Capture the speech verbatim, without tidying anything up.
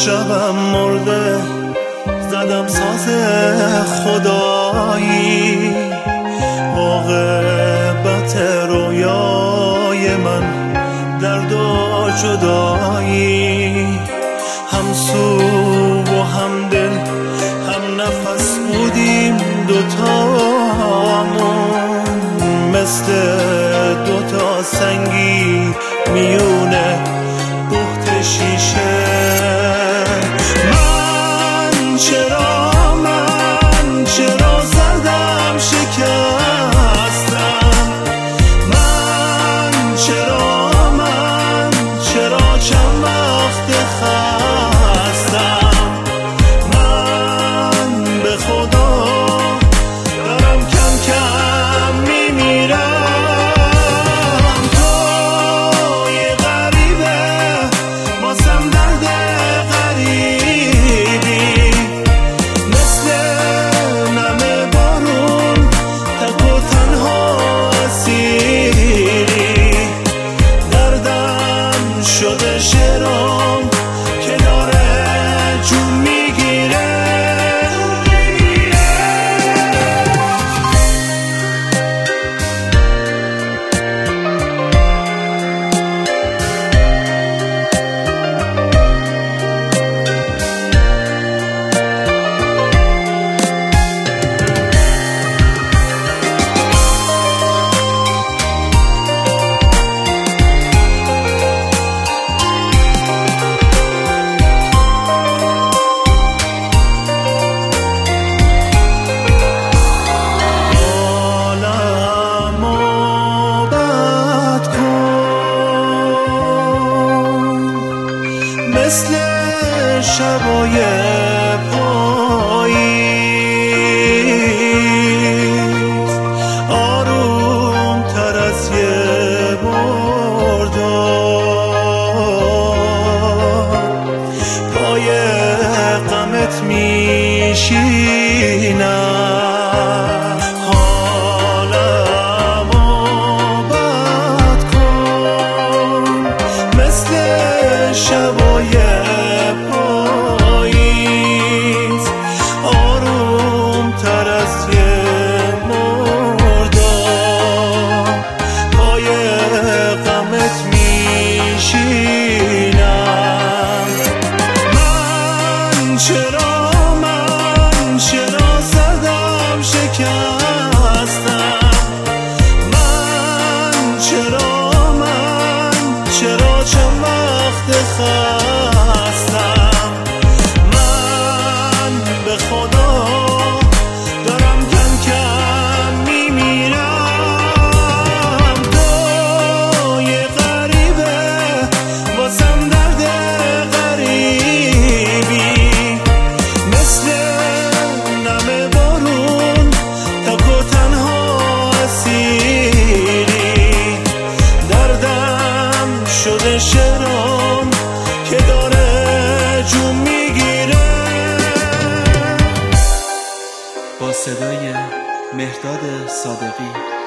شبم مرده زدم ساز خدایی، عاقبت رویای من درد و جدایی. هم سو و هم دل هم نفس بودیم دوتامون، مثل دوتا سنگی میونه بخت شیشه. من چرا من چرا زدم شکستم، من چرا من چرا چند وقت خستم. من به خدا دارم کم کم میمیرم، تو یه غریبه واسم درد غریبی، مثل نم بارون تک و تنها اسیری. دردم شده شعرام که داره جون میگیره. مثل شبای پاییز آروم تر از یه مرداد، پای غمت میشینم. حالمو بد کن مثل شبای پاییز آروم تر از یه مرداد، پای غمت میشینم. من چرا من چرا زدم شکستم، من چرا من چرا چند وقت خستم. من به خدا دارم کم کم میمیرم، تو یه غریبه واسم درد غریبی، مثل نم بارون تک و تنها اسیری. دردم شده شعرام که داره جون میگیره. با صدای مهرداد صادقی.